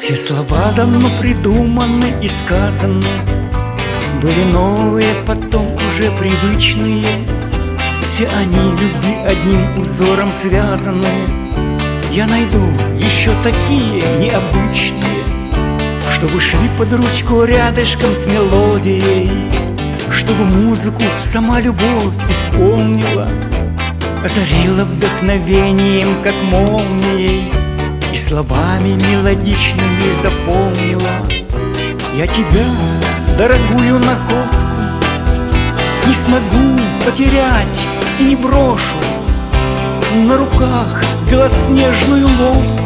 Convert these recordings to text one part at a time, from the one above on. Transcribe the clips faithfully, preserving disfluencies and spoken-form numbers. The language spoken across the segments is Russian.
Все слова давно придуманы и сказаны, были новые, потом уже привычные. Все они любви одним узором связаны. Я найду еще такие необычные, чтобы шли под ручку рядышком с мелодией, чтобы музыку сама любовь исполнила, озарила вдохновением, как молнией, и словами мелодичными заполнила. Я тебя, дорогую находку, не смогу потерять и не брошу. На руках белоснежную лодку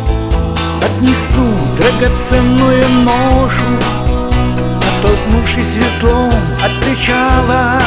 отнесу драгоценную ношу, оттолкнувшись веслом от причала,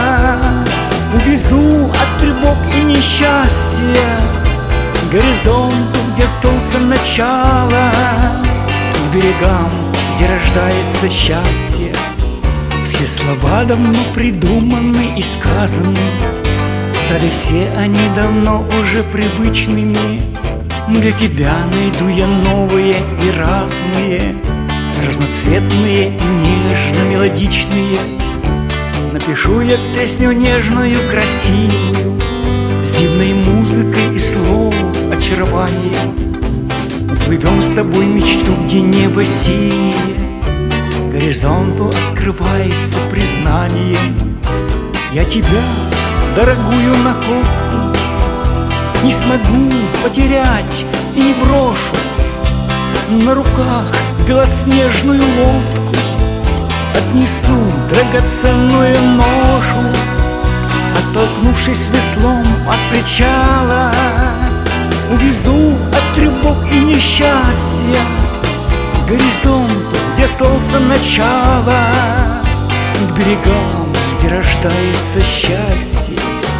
увезу от тревог и несчастья к горизонту, где солнце начало, к берегам, где рождается счастье. Все слова давно придуманы и сказаны, стали все они давно уже привычными. Для тебя найду я новые и разные, разноцветные и нежно-мелодичные. Напишу я песню нежную, красивую, с дивной музыкой и слов очарованием. Уплывем с тобой мечту, где небо синее, горизонту открывается признанием. Я тебя, дорогую находку, не смогу потерять и не брошу. На руках белоснежную лодку отнесу драгоценную ношу, оттолкнувшись веслом от причала, увезу от тревог и несчастья к горизонту, где солнце начало, к берегам, где рождается счастье.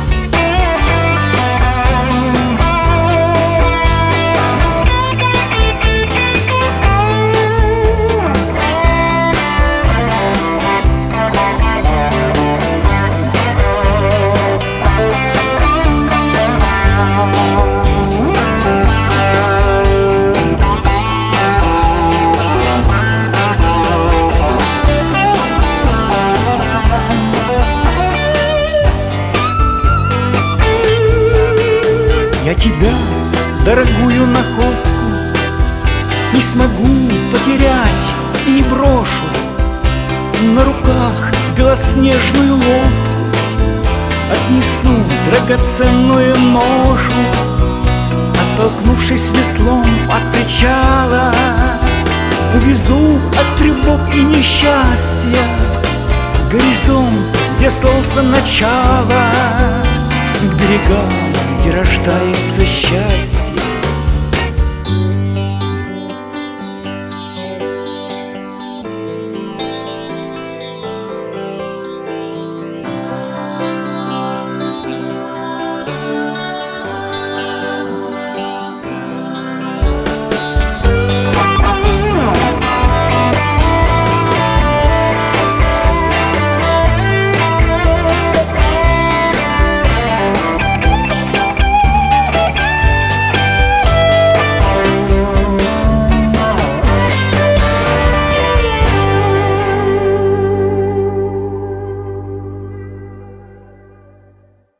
Я тебя, дорогую находку, не смогу потерять и не брошу. На руках белоснежную лодку отнесу драгоценную ношу, оттолкнувшись веслом от причала, увезу от тревог и несчастья к горизонту, где солнце начало, к берегам, где рождается счастье.